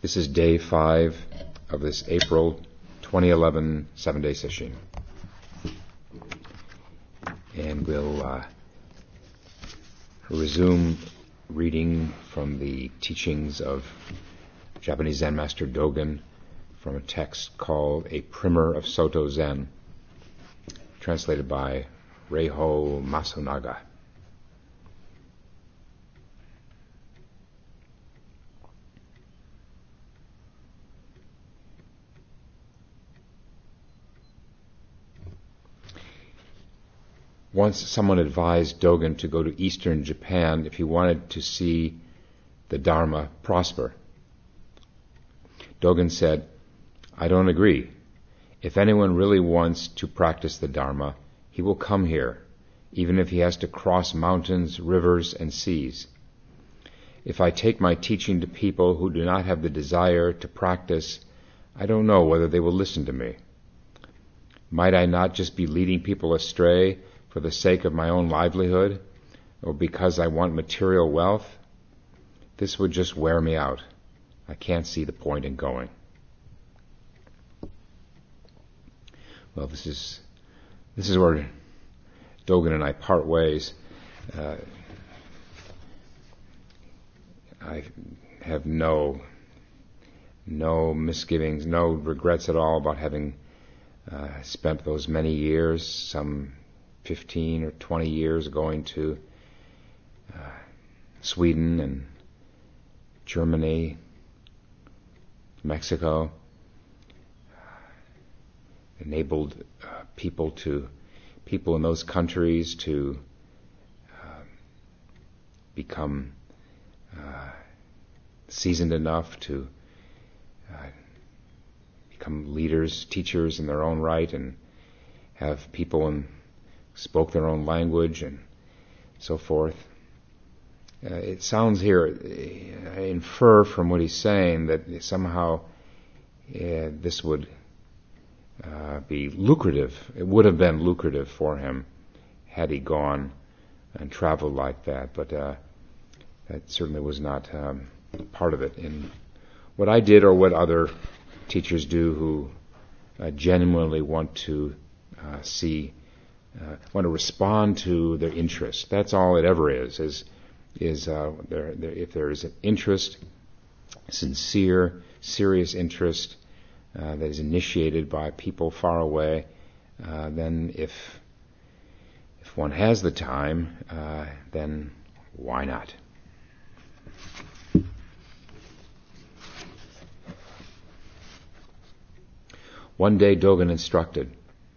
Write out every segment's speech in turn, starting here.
This is day 5 of this April 2011 7-day session. And we'll resume reading from the teachings of Japanese Zen Master Dogen from a text called A Primer of Soto Zen, translated by Reiho Masunaga. Once someone advised Dogen to go to eastern Japan if he wanted to see the Dharma prosper. Dogen said, "I don't agree. If anyone really wants to practice the Dharma, he will come here, even if he has to cross mountains, rivers, and seas. If I take my teaching to people who do not have the desire to practice, I don't know whether they will listen to me. Might I not just be leading people astray for the sake of my own livelihood, or because I want material wealth? This would just wear me out. I can't see the point in going." Well, this is where Dogen and I part ways. I have no misgivings, no regrets at all about having spent those many years, some 15 or 20 years, going to Sweden and Germany, Mexico, enabled people in those countries to become seasoned enough to become leaders, teachers in their own right, and have people spoke their own language and so forth. It sounds here, I infer from what he's saying, that somehow this would be lucrative. It would have been lucrative for him had he gone and traveled like that, but that certainly was not part of it. In what I did, or what other teachers do who genuinely want to want to respond to their interest. That's all it ever is if there is an interest, sincere, serious interest that is initiated by people far away, then if one has the time, then why not? One day Dogen instructed,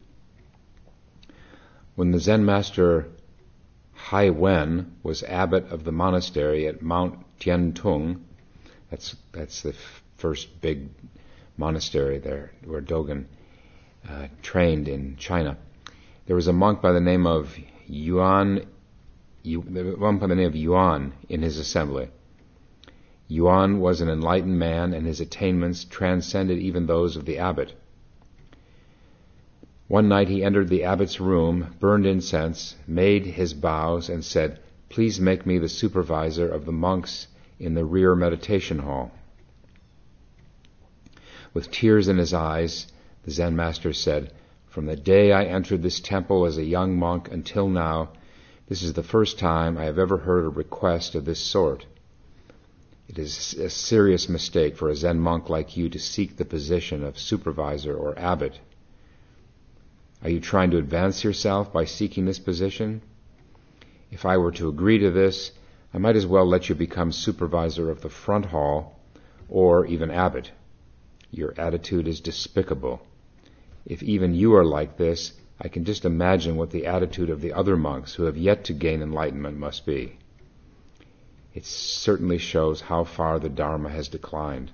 when the Zen master Hai Wen was abbot of the monastery at Mount Tiantung, that's the first big monastery there where Dogen trained in China. There was a monk by the name of Yuan in his assembly. Yuan was an enlightened man, and his attainments transcended even those of the abbot. One night he entered the abbot's room, burned incense, made his bows, and said, "Please make me the supervisor of the monks in the rear meditation hall." With tears in his eyes, the Zen master said, "From the day I entered this temple as a young monk until now, this is the first time I have ever heard a request of this sort. It is a serious mistake for a Zen monk like you to seek the position of supervisor or abbot. Are you trying to advance yourself by seeking this position? If I were to agree to this, I might as well let you become supervisor of the front hall, or even abbot. Your attitude is despicable. If even you are like this, I can just imagine what the attitude of the other monks who have yet to gain enlightenment must be. It certainly shows how far the Dharma has declined."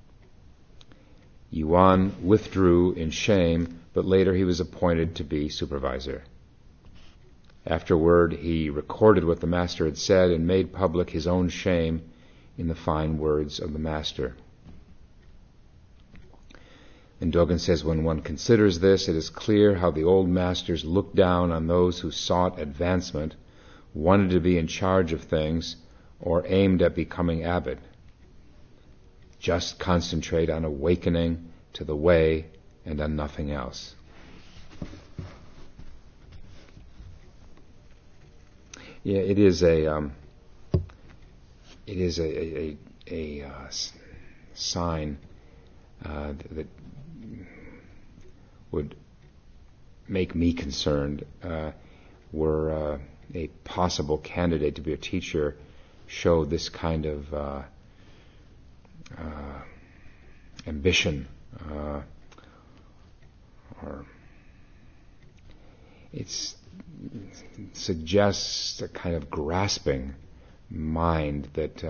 Yuan withdrew in shame, but later he was appointed to be supervisor. Afterward, he recorded what the master had said and made public his own shame in the fine words of the master. And Dogen says, when one considers this, it is clear how the old masters looked down on those who sought advancement, wanted to be in charge of things, or aimed at becoming abbot. just concentrate on awakening to the way and on nothing else. Yeah, it is a sign that would make me concerned were a possible candidate to be a teacher showed this kind of ambition, or it suggests a kind of grasping mind that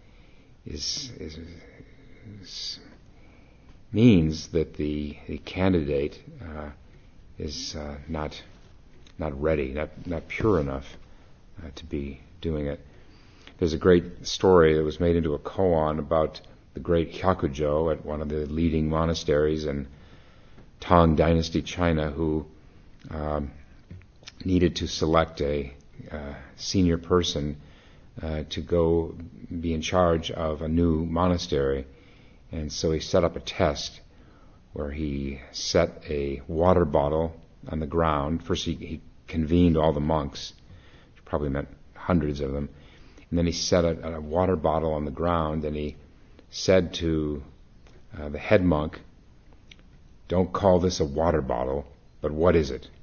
means that the candidate is not ready, not pure enough to be doing it. There's a great story that was made into a koan about the great Hyakujo at one of the leading monasteries in Tang Dynasty, China, who needed to select a senior person to go be in charge of a new monastery. And so he set up a test where he set a water bottle on the ground. First he convened all the monks, which probably meant hundreds of them, and then he set a water bottle on the ground, and he said to the head monk, "Don't call this a water bottle, but what is it?"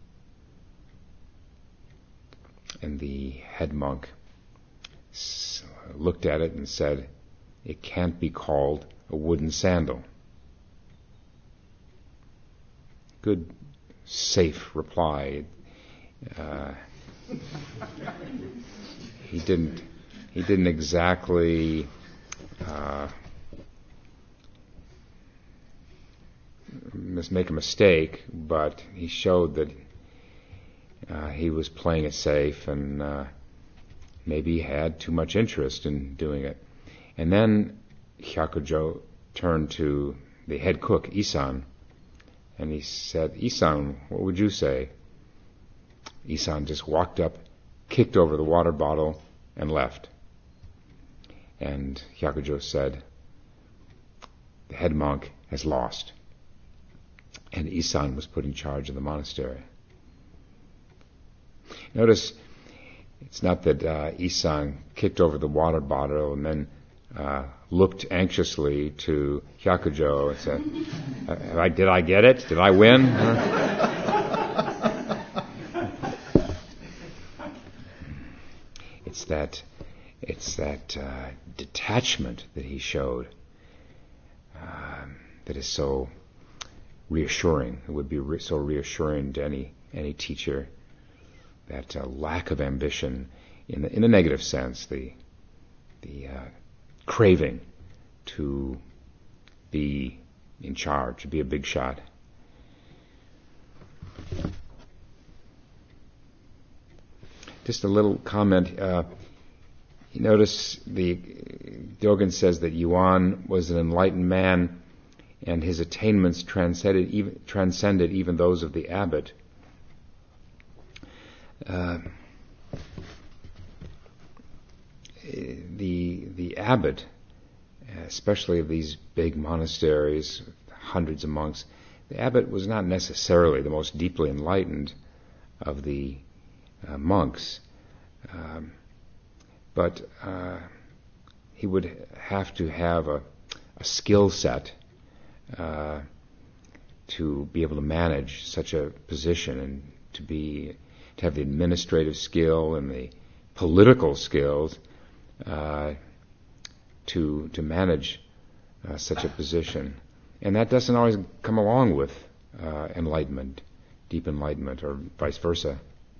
And the head monk looked at it and said, "It can't be called a wooden sandal." Good, safe reply. He didn't exactly make a mistake, but he showed that he was playing it safe and maybe had too much interest in doing it. And then Hyakujo turned to the head cook, Isan, and he said, "Isan, what would you say?" Isan just walked up, kicked over the water bottle, and left. And Hyakujo said, "The head monk has lost." And Isan was put in charge of the monastery. Notice, it's not that Isan kicked over the water bottle and then looked anxiously to Hyakujo and said, "Did I get it? Did I win?" It's that detachment that he showed that is so reassuring. It would be so reassuring to any teacher. That lack of ambition, in the negative sense, the craving to be in charge, to be a big shot. Just a little comment. You notice Dogen says that Yuan was an enlightened man, and his attainments transcended even those of the abbot. The abbot, especially of these big monasteries, hundreds of monks, the abbot was not necessarily the most deeply enlightened of the monks, but he would have to have a skill set to be able to manage such a position and to have the administrative skill and the political skills to manage such a position. And that doesn't always come along with enlightenment, deep enlightenment, or vice versa.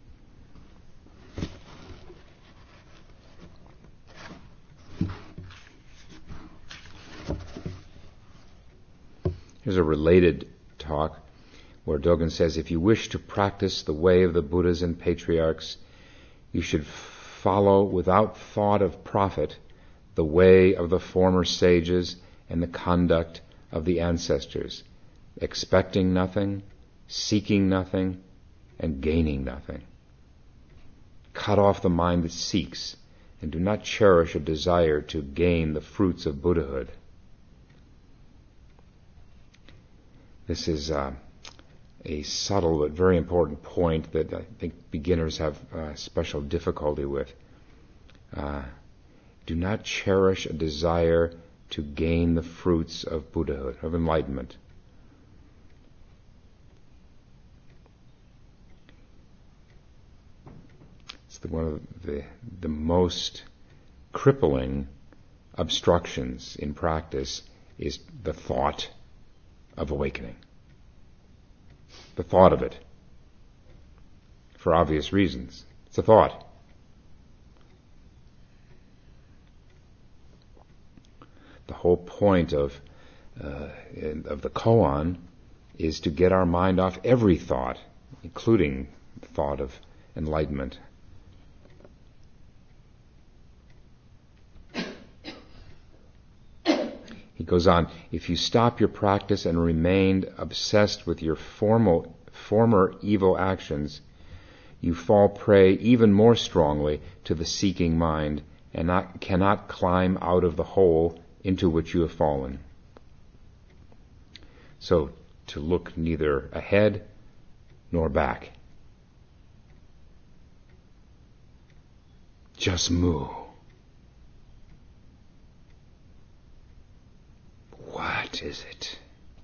Here's a related talk where Dogen says, if you wish to practice the way of the Buddhas and patriarchs, you should follow without thought of profit the way of the former sages and the conduct of the ancestors, expecting nothing, seeking nothing, and gaining nothing. Cut off the mind that seeks, and do not cherish a desire to gain the fruits of Buddhahood. This is a subtle but very important point that I think beginners have special difficulty with. Do not cherish a desire to gain the fruits of Buddhahood, of enlightenment. It's one of the most crippling obstructions in practice is the thought of awakening. The thought of it. For obvious reasons. It's a thought. The whole point of the koan is to get our mind off every thought, including the thought of enlightenment. He goes on, if you stop your practice and remained obsessed with your former evil actions, you fall prey even more strongly to the seeking mind and cannot climb out of the hole into which you have fallen. So, to look neither ahead nor back. Just move. What is it?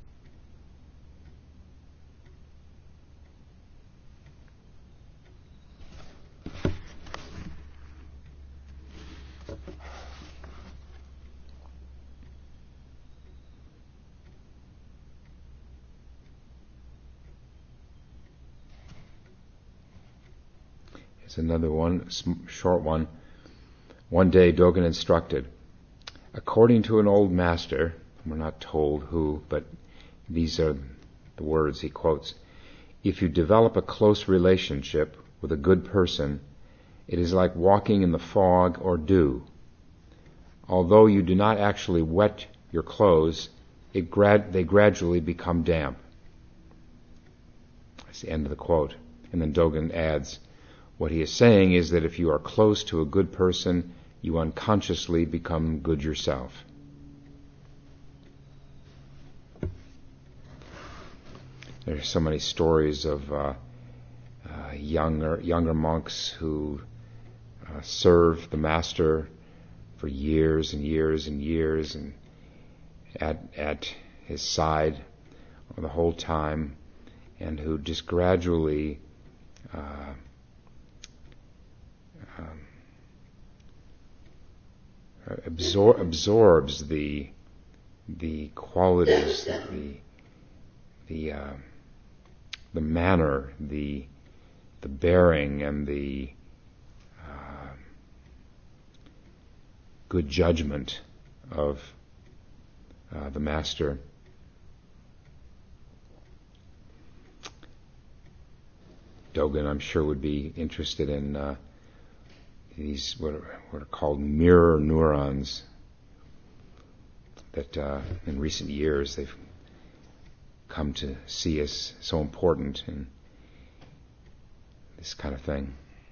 Here's another one, short one. One day Dogen instructed, according to an old master, we're not told who, but these are the words he quotes. If you develop a close relationship with a good person, it is like walking in the fog or dew. Although you do not actually wet your clothes, they gradually become damp. That's the end of the quote. And then Dogen adds, what he is saying is that if you are close to a good person, you unconsciously become good yourself. There are so many stories of younger monks who served the master for years and years and years, and at his side the whole time, and who just gradually absorbs the qualities, the manner, the bearing, and the good judgment of the master. Dogen, I'm sure, would be interested in these what are called mirror neurons that in recent years they've come to see as so important in this kind of thing.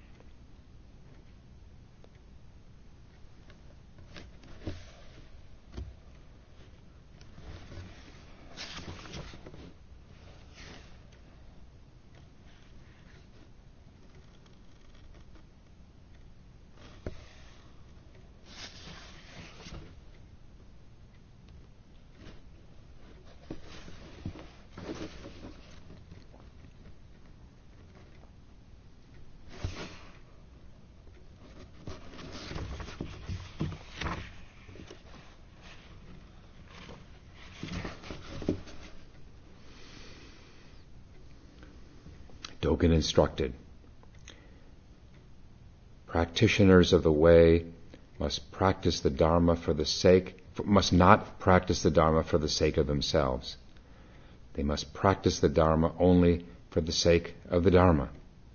Dogen instructed, practitioners of the way must practice the Dharma must not practice the Dharma for the sake of themselves. They must practice the Dharma only for the sake of the Dharma.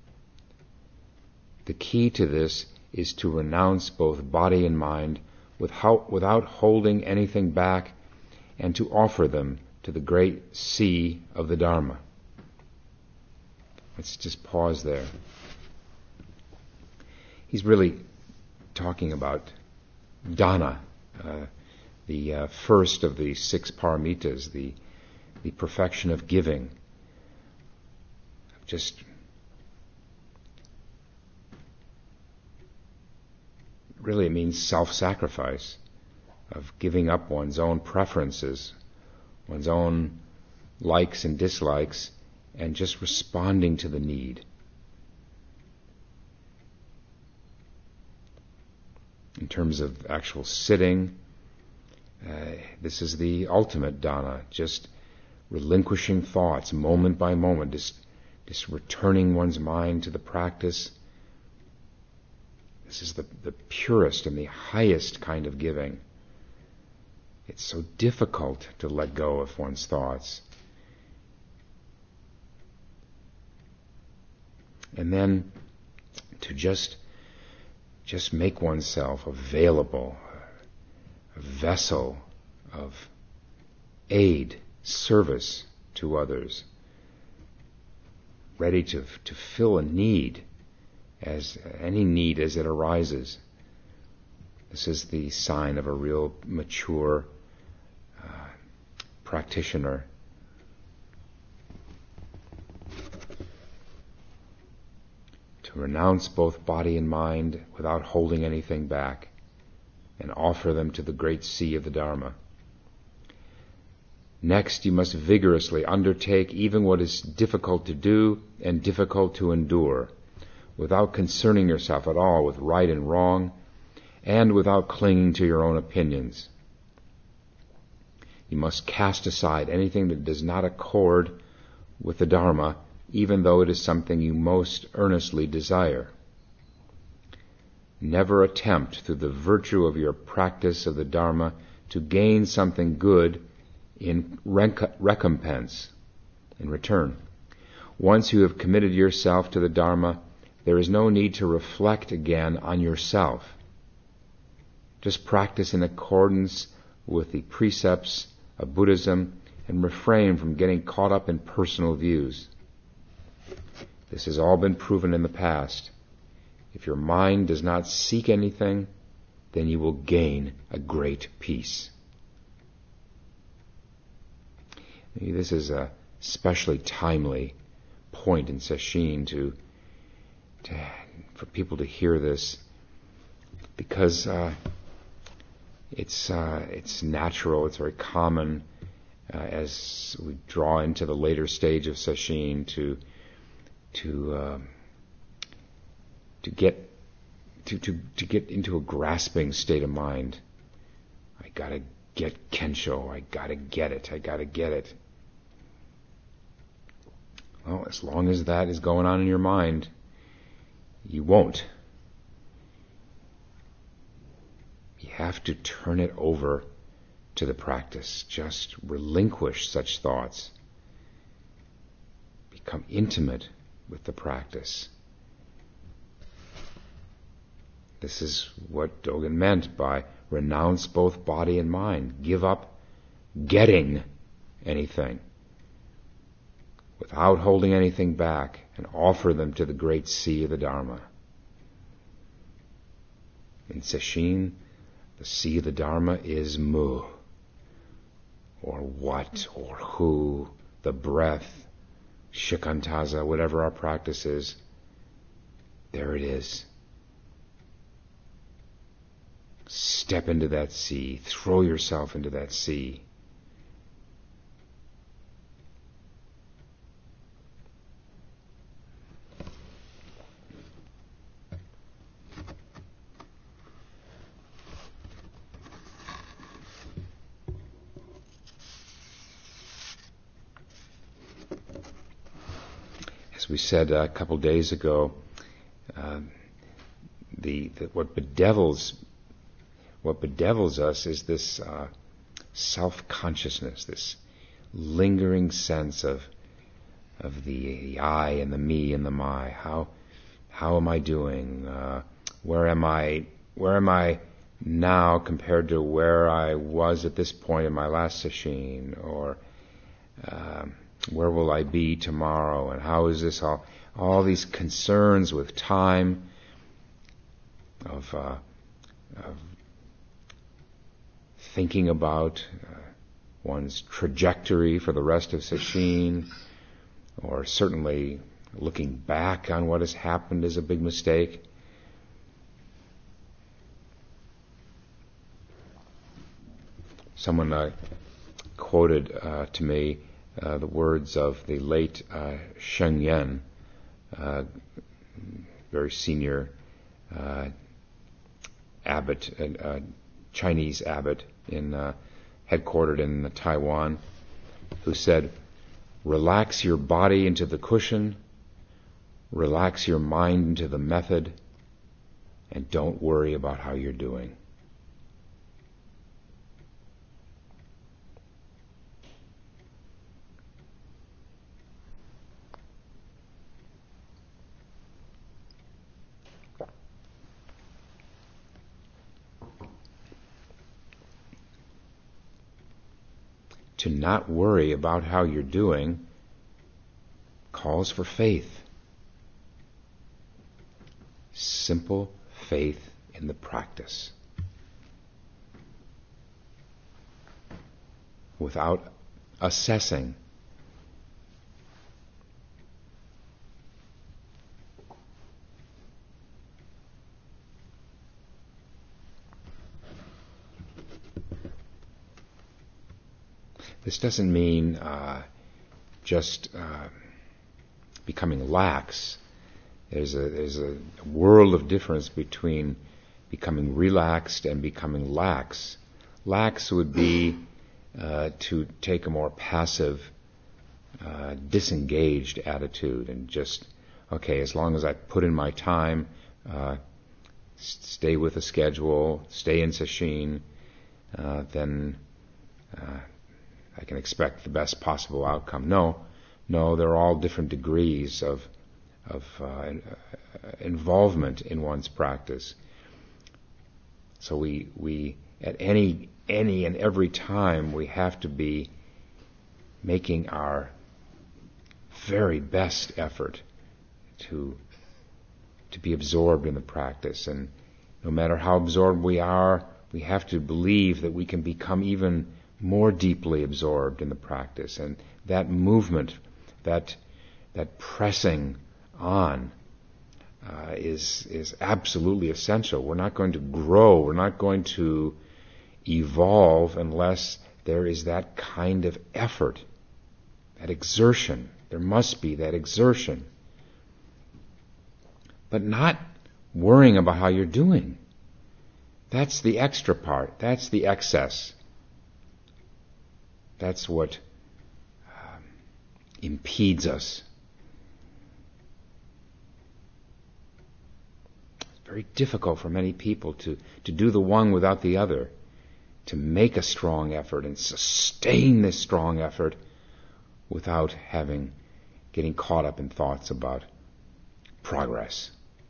The key to this is to renounce both body and mind without holding anything back, and to offer them to the great sea of the Dharma. Let's just pause there. He's really talking about dana, the first of the 6 paramitas, the the perfection of giving, just really it means self-sacrifice, of giving up one's own preferences, one's own likes and dislikes, and just responding to the need. In terms of actual sitting, this is the ultimate dana, just relinquishing thoughts moment by moment, just returning one's mind to the practice. This is the purest and the highest kind of giving. It's so difficult to let go of one's thoughts. And then to just make oneself available, a vessel of aid, service to others, ready to fill a need, as any need as it arises. This is the sign of a real mature practitioner. To renounce both body and mind without holding anything back, and offer them to the great sea of the Dharma. Next, you must vigorously undertake even what is difficult to do and difficult to endure, without concerning yourself at all with right and wrong, and without clinging to your own opinions. You must cast aside anything that does not accord with the Dharma, even though it is something you most earnestly desire. Never attempt, through the virtue of your practice of the Dharma, to gain something good in recompense, in return. Once you have committed yourself to the Dharma, there is no need to reflect again on yourself. Just practice in accordance with the precepts of Buddhism and refrain from getting caught up in personal views. This has all been proven in the past. If your mind does not seek anything, then you will gain a great peace. Maybe this is a especially timely point in Sesshin for people to hear this, because it's natural, it's very common as we draw into the later stage of Sesshin to get into a grasping state of mind. I gotta get Kensho. I gotta get it. Well, as long as that is going on in your mind, you won't. You have to turn it over to the practice. Just relinquish such thoughts. Become intimate with the practice. This is what Dogen meant by renounce both body and mind. Give up getting anything without holding anything back, and offer them to the great sea of the Dharma. In Sesshin, the sea of the Dharma is Mu, or what, or who, the breath, shikantaza, whatever our practice is. There it is. Step into that sea. Throw yourself into that sea. As we said a couple days ago, what bedevils us is this self-consciousness, this lingering sense of the I and the me and the my. How am I doing? Where am I now compared to where I was at this point in my last sesshin? Or where will I be tomorrow? And how is this all these concerns with time, of thinking about one's trajectory for the rest of sesshin, or certainly looking back on what has happened is a big mistake. Someone quoted to me the words of the late Sheng Yen, very senior abbot, Chinese abbot headquartered in Taiwan, who said, "Relax your body into the cushion, relax your mind into the method, and don't worry about how you're doing." To not worry about how you're doing calls for faith. Simple faith in the practice. Without assessing. This doesn't mean just becoming lax. There's a world of difference between becoming relaxed and becoming lax. Lax would be to take a more passive, disengaged attitude and just, okay, as long as I put in my time, stay with the schedule, stay in sesshin, then I can expect the best possible outcome. No, they're all different degrees of involvement in one's practice. So we at any and every time we have to be making our very best effort to be absorbed in the practice. And no matter how absorbed we are, we have to believe that we can become even more deeply absorbed in the practice. And that movement, that pressing on is absolutely essential. We're not going to grow, we're not going to evolve unless there is that kind of effort, that exertion. There must be that exertion. But not worrying about how you're doing. That's the extra part. That's the excess. That's what impedes us. It's very difficult for many people to do the one without the other, to make a strong effort and sustain this strong effort without getting caught up in thoughts about progress.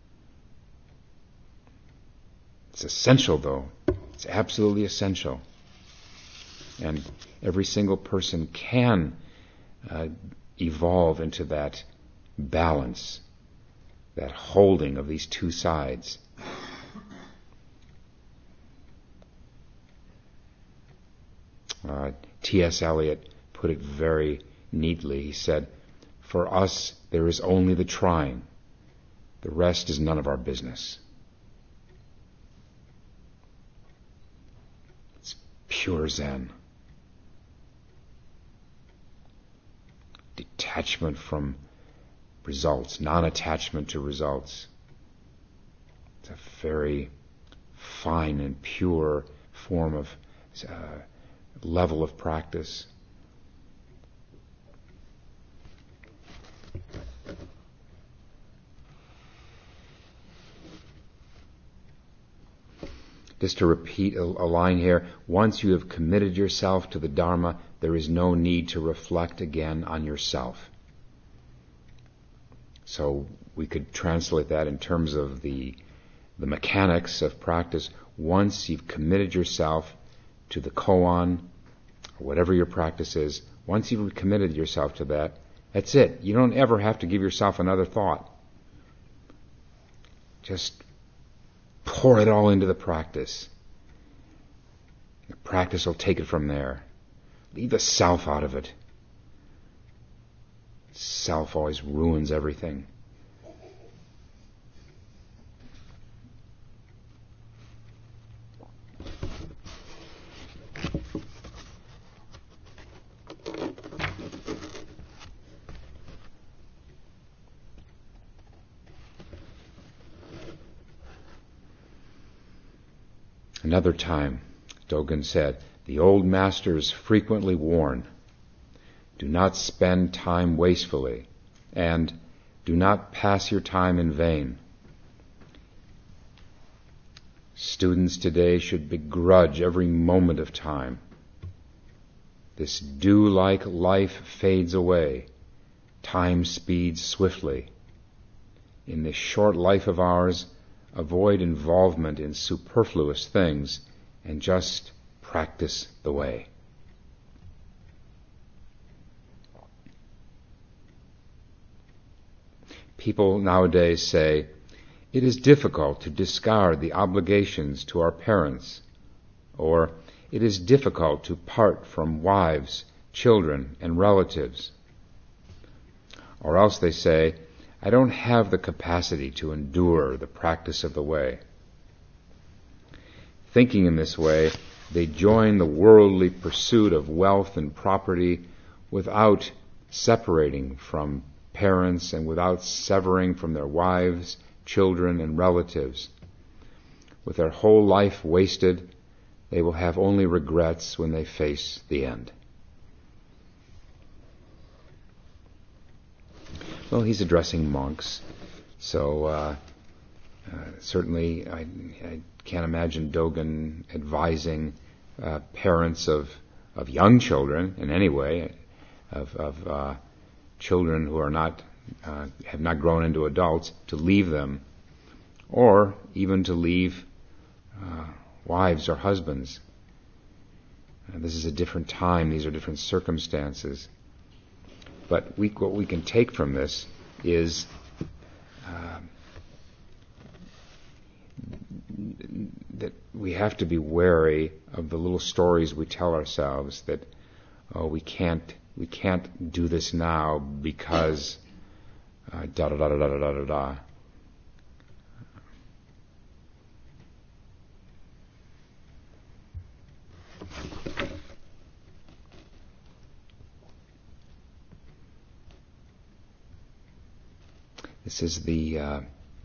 It's essential, though. It's absolutely essential. And every single person can evolve into that balance, that holding of these two sides. T.S. Eliot put it very neatly. He said, "For us, there is only the trying. The rest is none of our business." It's pure Zen. Detachment from results, non-attachment to results. It's a very fine and pure form of level of practice. Just to repeat a line here, once you have committed yourself to the Dharma, there is no need to reflect again on yourself. So we could translate that in terms of the mechanics of practice. Once you've committed yourself to the koan, or whatever your practice is, once you've committed yourself to that, that's it. You don't ever have to give yourself another thought. Just pour it all into the practice. The practice will take it from there. Leave the self out of it. Self always ruins everything. Another time, Dogen said, the old masters frequently warn, do not spend time wastefully, and do not pass your time in vain. Students today should begrudge every moment of time. This dew-like life fades away. Time speeds swiftly. In this short life of ours, avoid involvement in superfluous things and just practice the way. People nowadays say, it is difficult to discard the obligations to our parents, or it is difficult to part from wives, children, and relatives. Or else they say, I don't have the capacity to endure the practice of the way. Thinking in this way, they join the worldly pursuit of wealth and property without separating from parents and without severing from their wives, children, and relatives. With their whole life wasted, they will have only regrets when they face the end. Well, he's addressing monks, so certainly I can't imagine Dogen advising parents of young children in any way, of children who are not have not grown into adults, to leave them, or even to leave wives or husbands. This is a different time; these are different circumstances. But what we can take from this is that we have to be wary of the little stories we tell ourselves that, we can't do this now because da da da da da da da da. This is the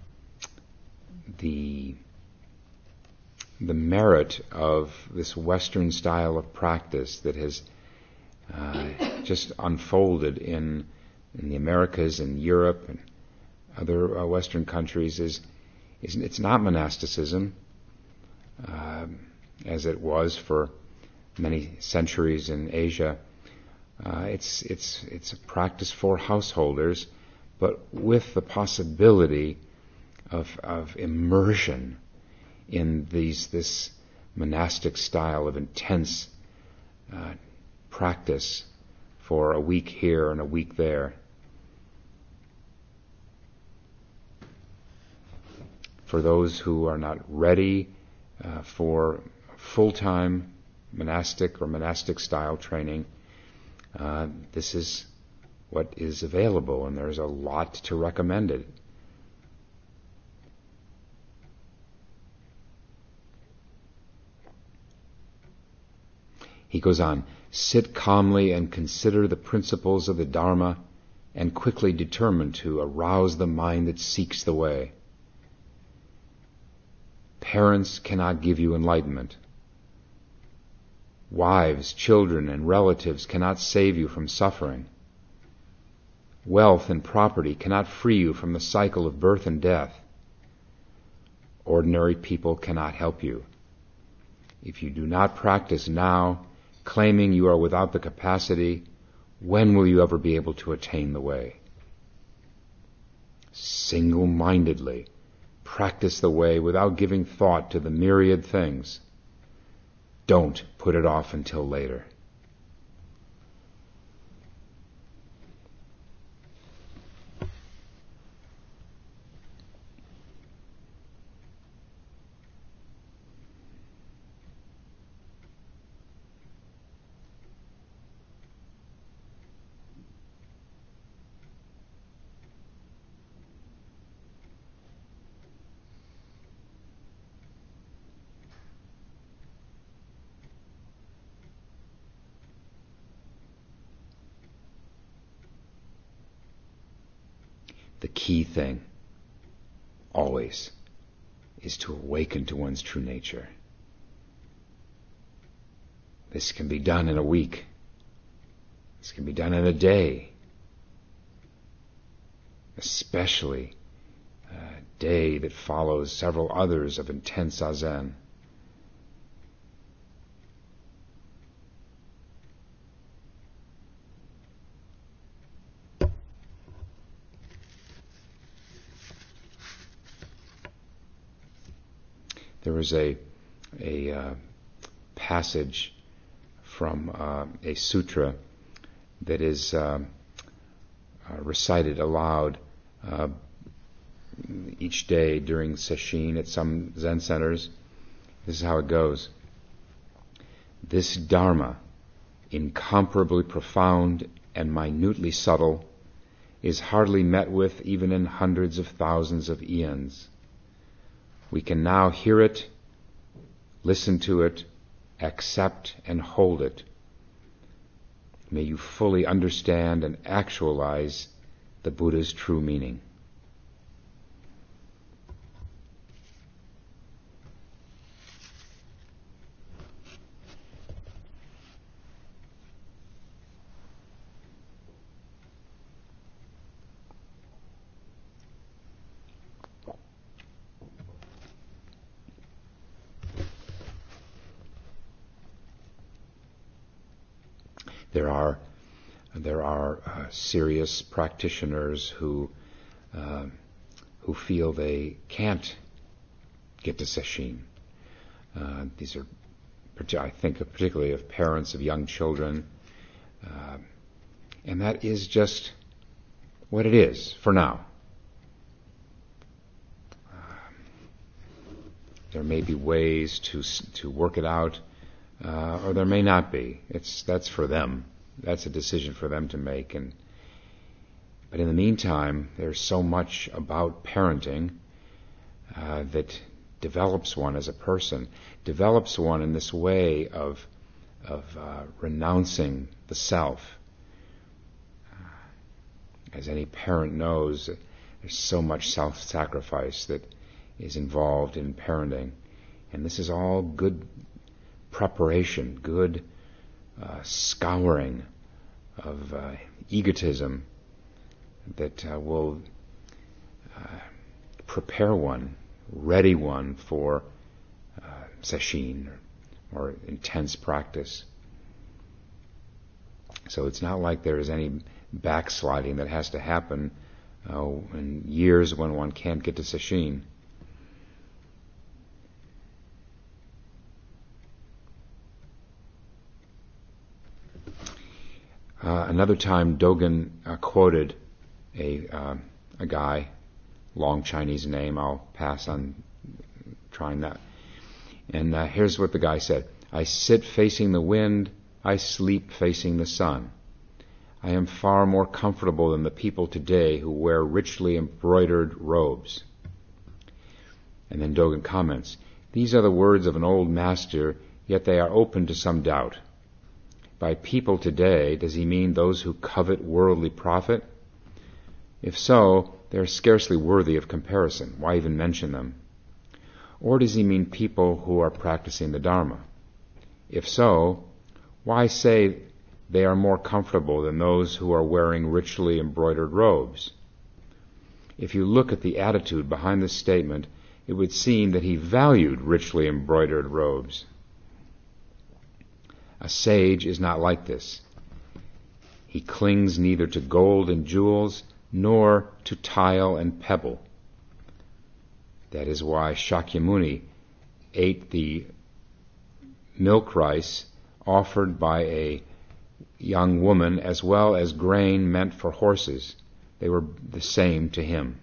merit of this Western style of practice that has just unfolded in the Americas and Europe and other Western countries. Is it's not monasticism as it was for many centuries in Asia. It's a practice for householders, but with the possibility of immersion in this monastic style of intense practice for a week here and a week there. For those who are not ready for full-time monastic or monastic style training, this is what is available, and there's a lot to recommend it. He goes on, sit calmly and consider the principles of the Dharma and quickly determine to arouse the mind that seeks the way. Parents cannot give you enlightenment. Wives, children, and relatives cannot save you from suffering. Wealth and property cannot free you from the cycle of birth and death. Ordinary people cannot help you. If you do not practice now, claiming you are without the capacity, when will you ever be able to attain the way? Single-mindedly practice the way without giving thought to the myriad things. Don't put it off until later. key thing, always, is to awaken to one's true nature. This can be done in a week. This can be done in a day. Especially a day that follows several others of intense zazen. There was a passage from a sutra that is recited aloud each day during sesshin at some Zen centers. This is how it goes. This Dharma, incomparably profound and minutely subtle, is hardly met with even in hundreds of thousands of eons. We can now hear it, listen to it, accept and hold it. May you fully understand and actualize the Buddha's true meaning. There are serious practitioners who feel they can't get to sesshin. These are, I think, particularly of parents of young children, and that is just what it is for now. There may be ways to work it out, or there may not be. That's for them. That's a decision for them to make. But in the meantime, there's so much about parenting that develops one as a person, develops one in this way of renouncing the self. As any parent knows, there's so much self-sacrifice that is involved in parenting. And this is all good preparation, good scouring of egotism that will prepare one, ready one for sesshin or intense practice. So it's not like there is any backsliding that has to happen in years when one can't get to sesshin. Another time, Dogen quoted a guy, long Chinese name. I'll pass on trying that. And here's what the guy said: "I sit facing the wind. I sleep facing the sun. I am far more comfortable than the people today who wear richly embroidered robes." And then Dogen comments, "These are the words of an old master, yet they are open to some doubt. By people today, does he mean those who covet worldly profit? If so, they are scarcely worthy of comparison. Why even mention them? Or does he mean people who are practicing the Dharma? If so, why say they are more comfortable than those who are wearing richly embroidered robes? If you look at the attitude behind this statement, it would seem that he valued richly embroidered robes. A sage is not like this. He clings neither to gold and jewels nor to tile and pebble. That is why Shakyamuni ate the milk rice offered by a young woman as well as grain meant for horses. They were the same to him.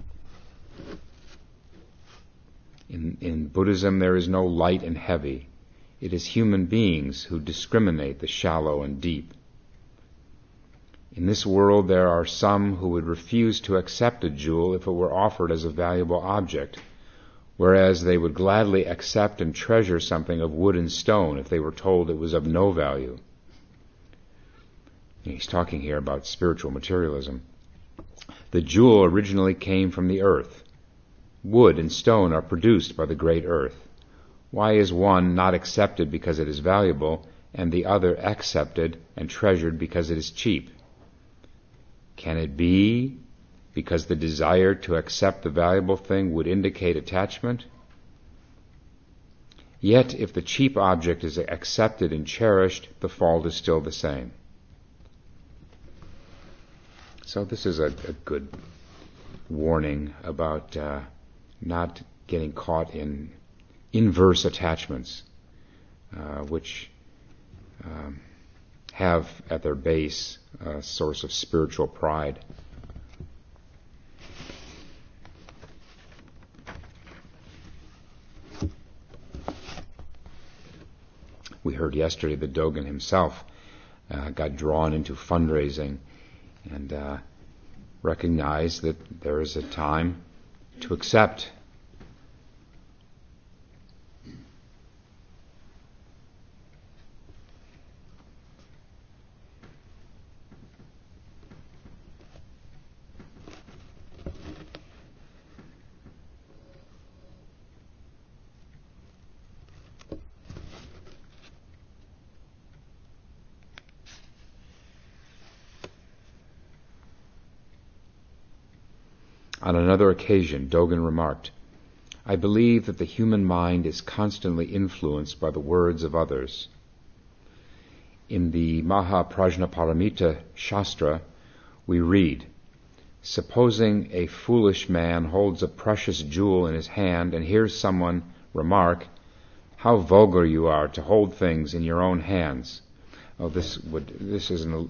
In Buddhism, there is no light and heavy. It is human beings who discriminate the shallow and deep. In this world, there are some who would refuse to accept a jewel if it were offered as a valuable object, whereas they would gladly accept and treasure something of wood and stone if they were told it was of no value. And he's talking here about spiritual materialism. The jewel originally came from the earth. Wood and stone are produced by the great earth. Why is one not accepted because it is valuable, and the other accepted and treasured because it is cheap? Can it be because the desire to accept the valuable thing would indicate attachment? Yet, if the cheap object is accepted and cherished, the fault is still the same. So this is a good warning about not getting caught in inverse attachments, which have at their base a source of spiritual pride. We heard yesterday that Dogen himself got drawn into fundraising and recognized that there is a time to accept. On another occasion, Dogen remarked, "I believe that the human mind is constantly influenced by the words of others." In the Mahaprajnaparamita Shastra, we read, "Supposing a foolish man holds a precious jewel in his hand and hears someone remark, 'How vulgar you are to hold things in your own hands.'" Oh, this isn't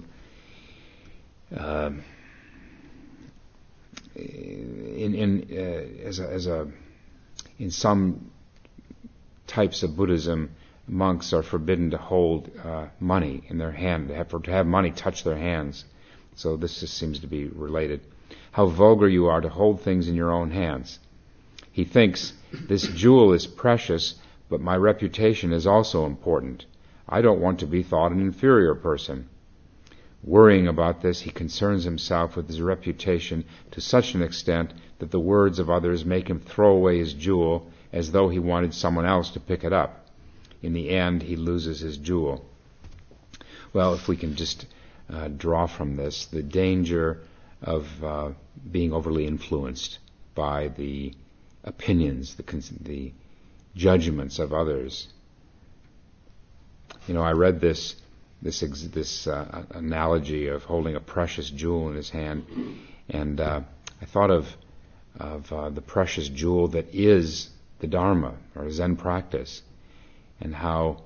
in some types of Buddhism, monks are forbidden to hold money in their hand, to have money touch their hands. So this just seems to be related. "How vulgar you are to hold things in your own hands." He thinks, "This jewel is precious, but my reputation is also important. I don't want to be thought an inferior person." Worrying about this, he concerns himself with his reputation to such an extent that the words of others make him throw away his jewel as though he wanted someone else to pick it up. In the end, he loses his jewel. Well, if we can just draw from this the danger of being overly influenced by the opinions, the judgments of others. I read this analogy of holding a precious jewel in his hand, and I thought of the precious jewel that is the Dharma or Zen practice, and how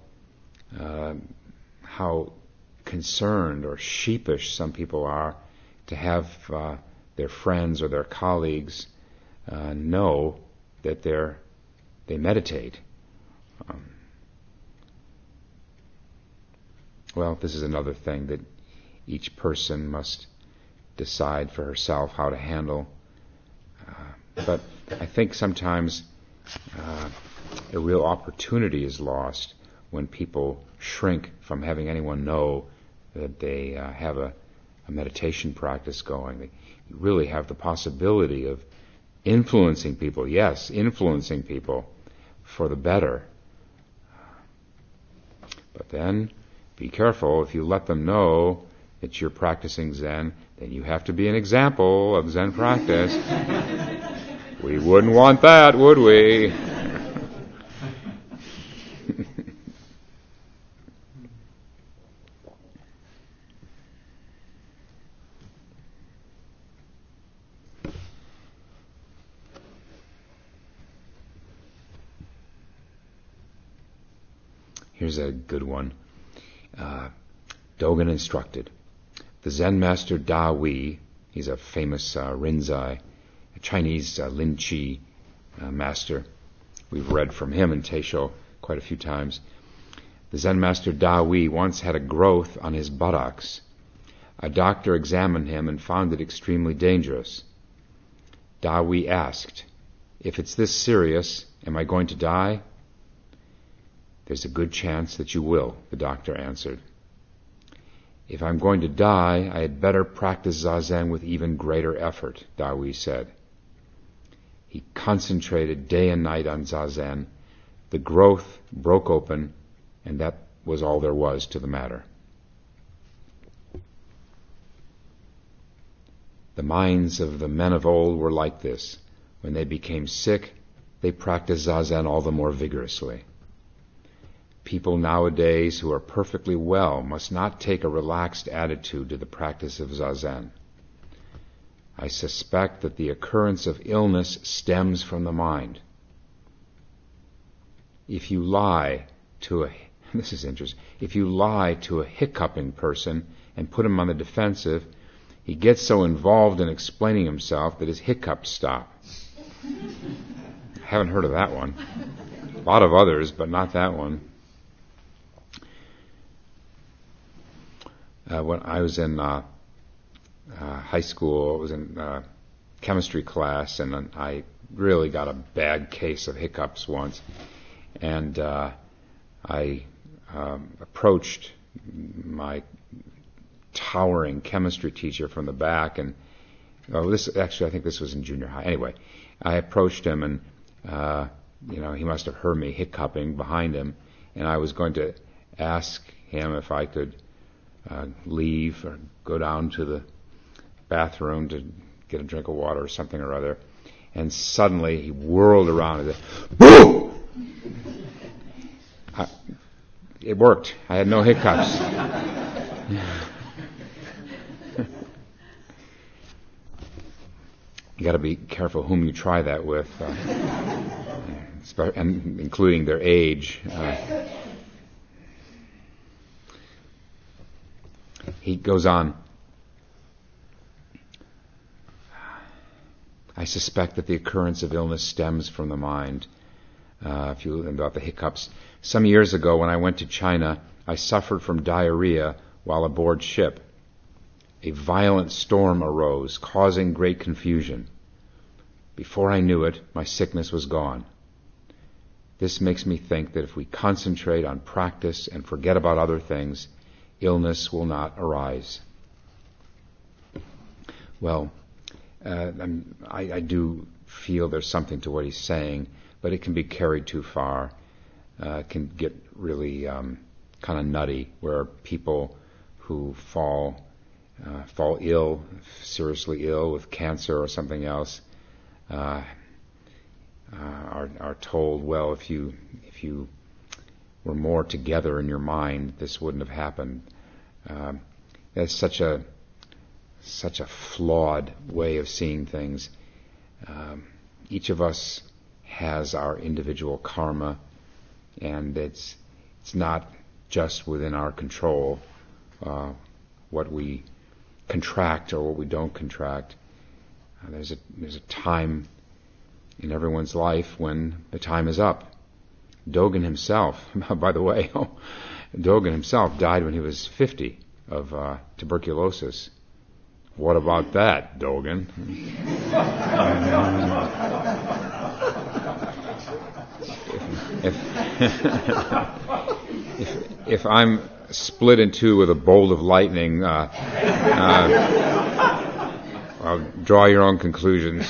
concerned or sheepish some people are to have their friends or their colleagues know that they meditate. Well, this is another thing that each person must decide for herself how to handle. But I think sometimes a real opportunity is lost when people shrink from having anyone know that they have a meditation practice going. They really have the possibility of influencing people. Yes, influencing people for the better. But then be careful. If you let them know that you're practicing Zen, then you have to be an example of Zen practice. We wouldn't want that, would we? Here's a good one. Dogen instructed, the Zen master Da Wei, he's a famous Rinzai, a Chinese Lin Chi master. We've read from him in Teisho quite a few times. The Zen master Da Wei once had a growth on his buttocks. A doctor examined him and found it extremely dangerous. Da Wei asked, "If it's this serious, am I going to die?" "There's a good chance that you will," the doctor answered. If I'm going to die, I had better practice Zazen with even greater effort, Dawi said. He concentrated day and night on Zazen. The growth broke open, and that was all there was to the matter. The minds of the men of old were like this. When they became sick, they practiced Zazen all the more vigorously. People nowadays who are perfectly well must not take a relaxed attitude to the practice of Zazen. I suspect that the occurrence of illness stems from the mind. If you lie to a hiccuping person and put him on the defensive, he gets so involved in explaining himself that his hiccups stop. I haven't heard of that one. A lot of others, but not that one. When I was in high school, I was in chemistry class, and I really got a bad case of hiccups once. And I approached my towering chemistry teacher from the back, and I think this was in junior high. Anyway, I approached him, and he must have heard me hiccuping behind him, and I was going to ask him if I could leave or go down to the bathroom to get a drink of water or something or other. And suddenly he whirled around and said, "Boo!" It worked. I had no hiccups. You got to be careful whom you try that with, and including their age. He goes on. I suspect that the occurrence of illness stems from the mind. If you about the hiccups. Some years ago, when I went to China, I suffered from diarrhea while aboard ship. A violent storm arose, causing great confusion. Before I knew it, my sickness was gone. This makes me think that if we concentrate on practice and forget about other things, illness will not arise. Well, I do feel there's something to what he's saying, but it can be carried too far. It can get really kind of nutty, where people who fall ill, seriously ill with cancer or something else, are told, well, if you were more together in your mind, this wouldn't have happened. That's such a flawed way of seeing things. Each of us has our individual karma, and it's not just within our control what we contract or what we don't contract. There's a time in everyone's life when the time is up. Dogen himself, by the way, Dogen himself died when he was 50 of tuberculosis. What about that, Dogen? If I'm split in two with a bolt of lightning, I'll draw your own conclusions.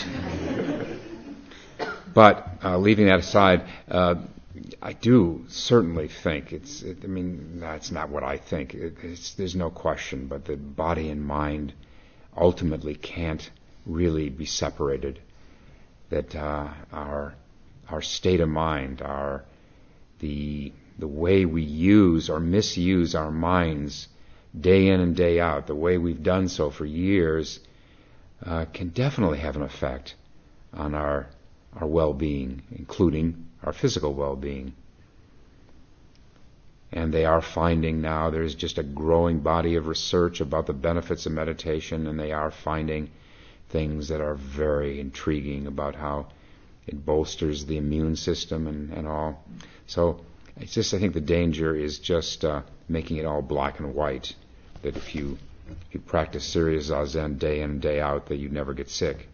But leaving that aside, I do certainly think it's not what I think. There's no question, but the body and mind ultimately can't really be separated. That our state of mind, the way we use or misuse our minds day in and day out, the way we've done so for years, can definitely have an effect on our well-being, including our physical well-being. And they are finding now, there's just a growing body of research about the benefits of meditation, and they are finding things that are very intriguing about how it bolsters the immune system and all. So it's just, I think the danger is just making it all black and white, that if you practice serious Zazen day in and day out, that you never get sick.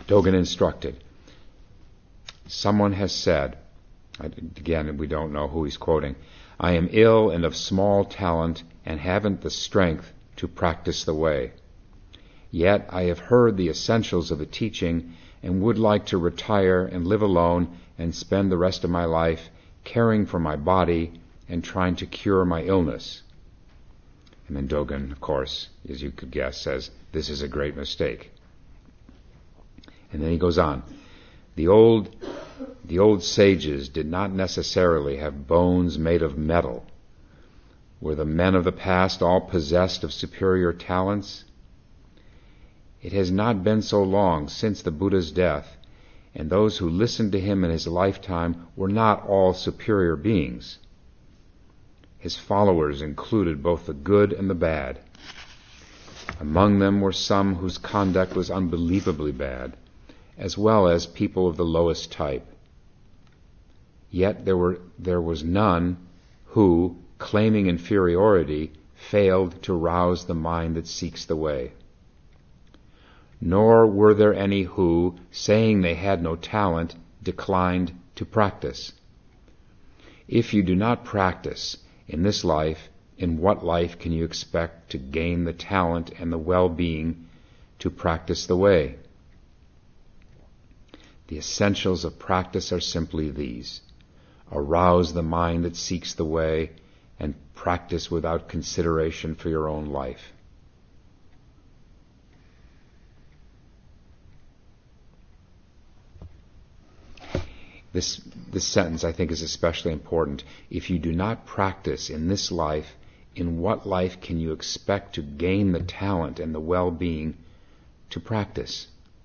Dogen instructed, someone has said, again, we don't know who he's quoting, I am ill and of small talent and haven't the strength to practice the way. Yet I have heard the essentials of the teaching and would like to retire and live alone and spend the rest of my life caring for my body and trying to cure my illness. And then Dogen, of course, as you could guess, says, this is a great mistake. And then he goes on, the old sages did not necessarily have bones made of metal. Were the men of the past all possessed of superior talents? It has not been so long since the Buddha's death, and those who listened to him in his lifetime were not all superior beings. His followers included both the good and the bad. Among them were some whose conduct was unbelievably bad, as well as people of the lowest type. Yet there was none who, claiming inferiority, failed to rouse the mind that seeks the way. Nor were there any who, saying they had no talent, declined to practice. If you do not practice in this life, in what life can you expect to gain the talent and the well-being to practice the way? The essentials of practice are simply these. Arouse the mind that seeks the way and practice without consideration for your own life. This sentence, I think, is especially important. If you do not practice in this life, in what life can you expect to gain the talent and the well-being to practice?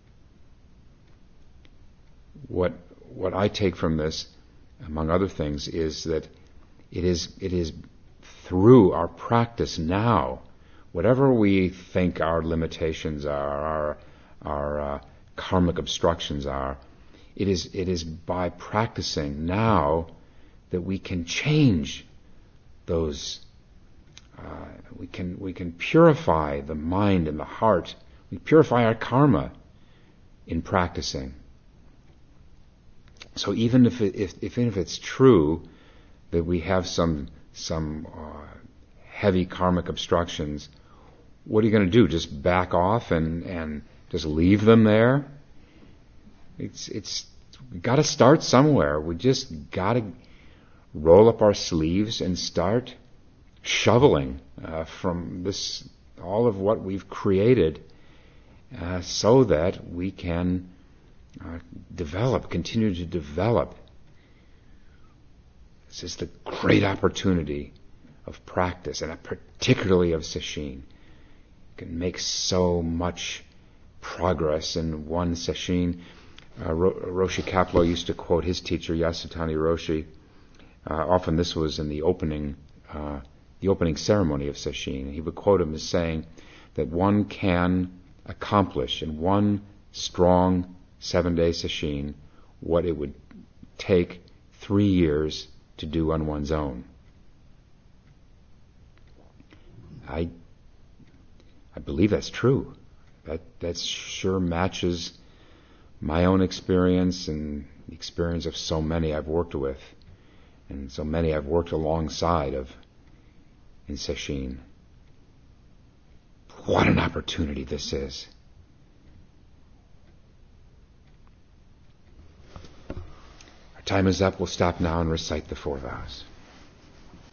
What I take from this, among other things, is that it is through our practice now, whatever we think our limitations are, our karmic obstructions are, it is by practicing now that we can change those. We can purify the mind and the heart. We purify our karma in practicing. So even if it's true that we have some heavy karmic obstructions, what are you going to do? Just back off and just leave them there? It's we got to start somewhere. We just got to roll up our sleeves and start shoveling from this all of what we've created, so that we can continue to develop. This is the great opportunity of practice, and particularly of sesshin. You can make so much progress in one sesshin. Roshi Kapleau used to quote his teacher, Yasutani Roshi. Often this was in the opening ceremony of sesshin. He would quote him as saying that one can accomplish in one strong 7-day sesshin what it would take 3 years to do on one's own. I believe that's true. That sure matches my own experience and the experience of so many I've worked with, and so many I've worked alongside of in sesshin. What an opportunity this is. Our time is up. We'll stop now and recite the 4 vows.